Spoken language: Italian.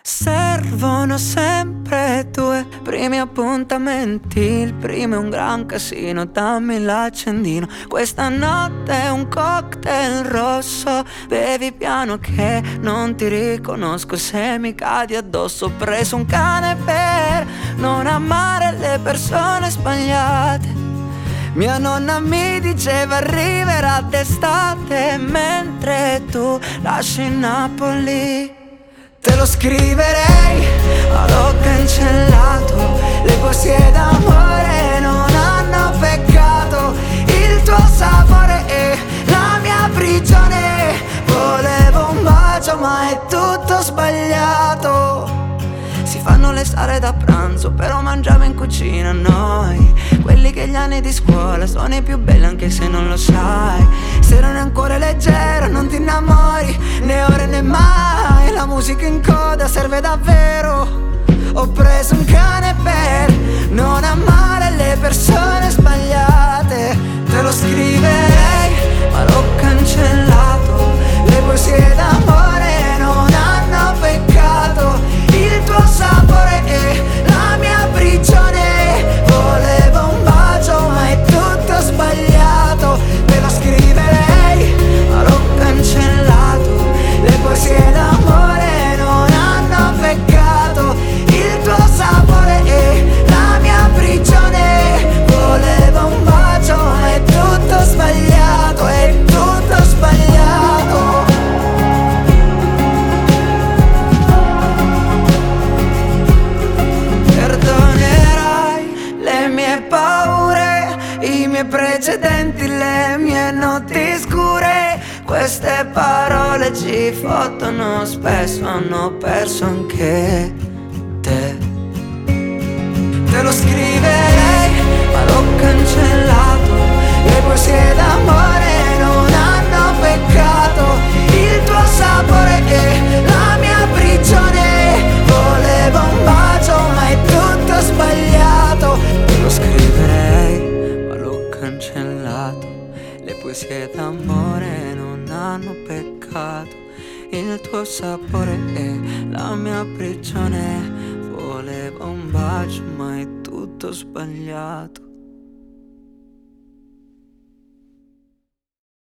Servono sempre due primi appuntamenti. Il primo è un gran casino, dammi l'accendino. Questa notte è un cocktail rosso. Bevi piano che non ti riconosco se mi cadi addosso. Ho preso un cane per non amare le persone sbagliate. Mia nonna mi diceva arriverà d'estate, mentre tu lasci Napoli. Te lo scriverei, ma l'ho cancellato. Le poesie d'amore non hanno peccato. Il tuo sapore è la mia prigione. Volevo un bacio ma è tutto sbagliato. Si fanno le sale da pranzo, però mangiamo in cucina noi. Quelli che gli anni di scuola sono i più belli anche se non lo sai. Se non è ancora leggero non ti innamori, né ora né mai. La musica in coda serve davvero. Ho preso un cane per non amare le persone sbagliate. Te lo scriverei, ma l'ho cancellato. Le poesie d'amore non hanno peccato. Il tuo sapore è la mia prigione. Volevo un bacio ma è tutto sbagliato. Te lo scriverei, ma l'ho cancellato. Le poesie d'amore non hanno peccato. Il tuo sapore è la mia prigione. Volevo un bacio ma è tutto sbagliato. È tutto sbagliato. Perdonerai le mie paure, i miei precedenti, le mie notti scure. Queste parole ci fottono spesso, hanno perso anche te. Te lo scriverei, ma l'ho cancellato. Le poesie d'amore non hanno peccato. Il tuo sapore è la mia prigione. Volevo un bacio ma è tutto sbagliato. Te lo scriverei, ma l'ho cancellato. Le poesie d'amore non hanno peccato. Il tuo sapore è la mia prigione. Volevo un bacio ma è tutto sbagliato.